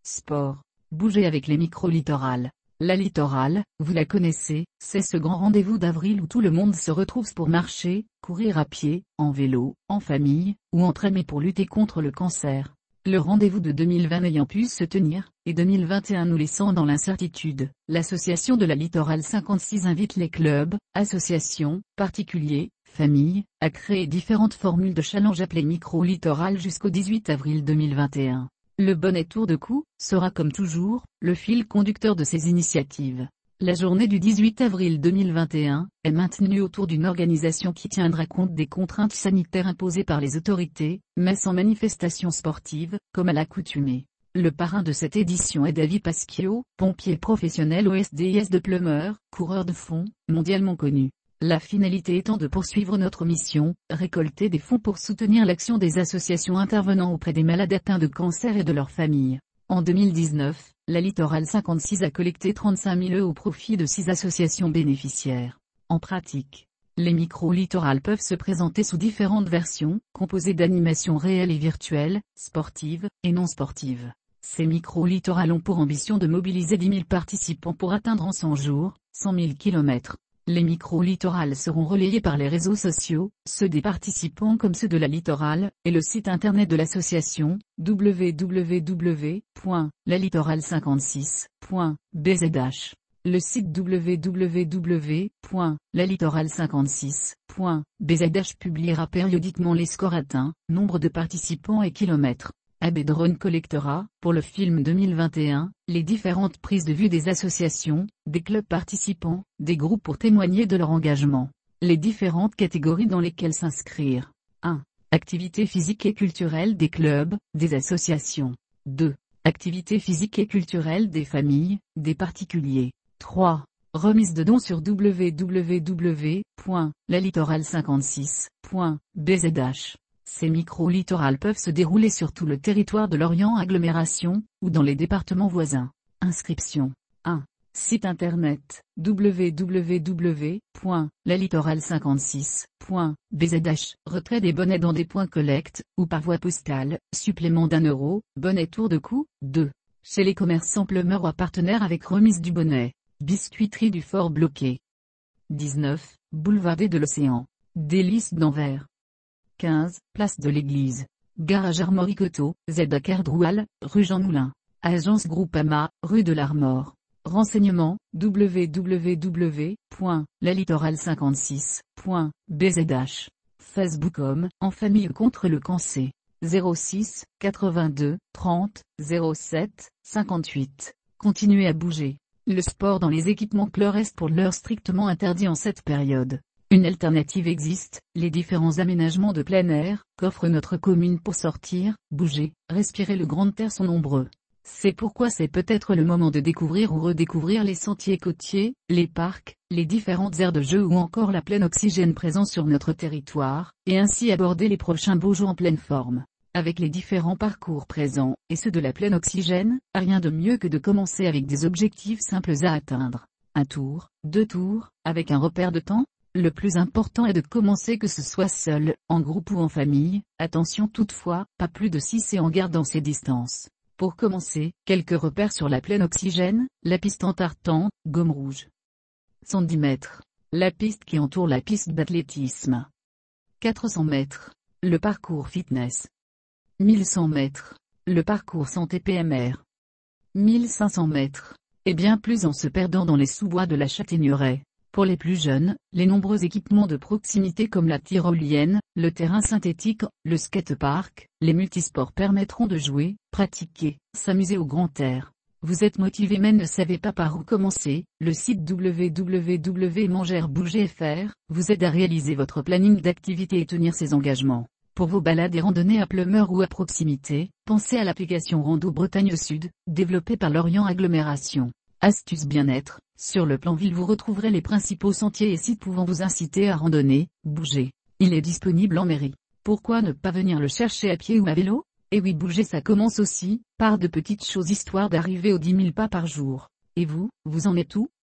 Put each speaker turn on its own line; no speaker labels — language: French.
sport. Bougez avec les micro-littorales. La littorale, vous la connaissez, c'est ce grand rendez-vous d'avril où tout le monde se retrouve pour marcher, courir à pied, en vélo, en famille, ou entre amis pour lutter contre le cancer. Le rendez-vous de 2020 n'ayant pu se tenir, et 2021 nous laissant dans l'incertitude, l'association de la Littorale 56 invite les clubs, associations, particuliers, familles, à créer différentes formules de challenge appelées micro-littorales jusqu'au 18 avril 2021. Le bonnet tour de cou sera comme toujours, le fil conducteur de ces initiatives. La journée du 18 avril 2021 est maintenue autour d'une organisation qui tiendra compte des contraintes sanitaires imposées par les autorités, mais sans manifestation sportive, comme à l'accoutumée. Le parrain de cette édition est David Pasquio, pompier professionnel au SDIS de Pleumeur, coureur de fond, mondialement connu. La finalité étant de poursuivre notre mission, récolter des fonds pour soutenir l'action des associations intervenant auprès des malades atteints de cancer et de leurs familles. En 2019, la Littorale 56 a collecté 35 000 € au profit de 6 associations bénéficiaires. En pratique, les micro-littorales peuvent se présenter sous différentes versions, composées d'animations réelles et virtuelles, sportives et non sportives. Ces micro-littorales ont pour ambition de mobiliser 10 000 participants pour atteindre en 100 jours, 100 000 km. Les micro-littorales seront relayées par les réseaux sociaux, ceux des participants comme ceux de la Littorale, et le site internet de l'association, www.lalittorale56.bzh. Le site www.lalittorale56.bzh publiera périodiquement les scores atteints, nombre de participants et kilomètres. Abedron collectera, pour le film 2021, les différentes prises de vue des associations, des clubs participants, des groupes pour témoigner de leur engagement. Les différentes catégories dans lesquelles s'inscrire. 1. Activités physiques et culturelles des clubs, des associations. 2. Activités physiques et culturelles des familles, des particuliers. 3. Remise de dons sur www.lalittorale56.bzh. Ces micro-littorales peuvent se dérouler sur tout le territoire de l'Orient Agglomération, ou dans les départements voisins. Inscription. 1. Site internet, www.lalittorale56.bzh. Retrait des bonnets dans des points collecte, ou par voie postale, supplément d'1 €, bonnet tour de cou. 2. Chez les commerçants Pleumeur ou partenaires avec remise du bonnet. Biscuiterie du Fort Bloqué. 19. Boulevard des de l'Océan. Délices d'Anvers. 15, place de l'Église. Garage Armoricoto, ZA Kerdroual, rue Jean Moulin. Agence Groupama, rue de l'Armor. Renseignements, www.lalittorale56.bzh. Facebook En famille contre le cancer. 06 82 30 07 58. Continuez à bouger. Le sport dans les équipements clos reste pour l'heure strictement interdit en cette période. Une alternative existe, les différents aménagements de plein air, qu'offre notre commune pour sortir, bouger, respirer le grand air sont nombreux. C'est pourquoi c'est peut-être le moment de découvrir ou redécouvrir les sentiers côtiers, les parcs, les différentes aires de jeu ou encore la pleine oxygène présent sur notre territoire, et ainsi aborder les prochains beaux jours en pleine forme. Avec les différents parcours présents, et ceux de la pleine oxygène, rien de mieux que de commencer avec des objectifs simples à atteindre. 1 tour, 2 tours, avec un repère de temps. Le plus important est de commencer que ce soit seul, en groupe ou en famille, attention toutefois, pas plus de 6 et en gardant ses distances. Pour commencer, quelques repères sur la pleine oxygène, la piste en tartan, gomme rouge. 110 mètres. La piste qui entoure la piste d'athlétisme. 400 mètres. Le parcours fitness. 1100 mètres. Le parcours santé PMR. 1500 mètres. Et bien plus en se perdant dans les sous-bois de la Châtaigneraie. Pour les plus jeunes, les nombreux équipements de proximité comme la tyrolienne, le terrain synthétique, le skatepark, les multisports permettront de jouer, pratiquer, s'amuser au grand air. Vous êtes motivé mais ne savez pas par où commencer, le site www.mangerbouger.fr vous aide à réaliser votre planning d'activité et tenir ses engagements. Pour vos balades et randonnées à Pleumeur ou à proximité, pensez à l'application Rando Bretagne Sud, développée par l'Orient Agglomération. Astuces bien-être, sur le plan ville vous retrouverez les principaux sentiers et sites pouvant vous inciter à randonner, bouger. Il est disponible en mairie. Pourquoi ne pas venir le chercher à pied ou à vélo? Et oui, bouger ça commence aussi, par de petites choses histoire d'arriver aux 10 000 pas par jour. Et vous en êtes où?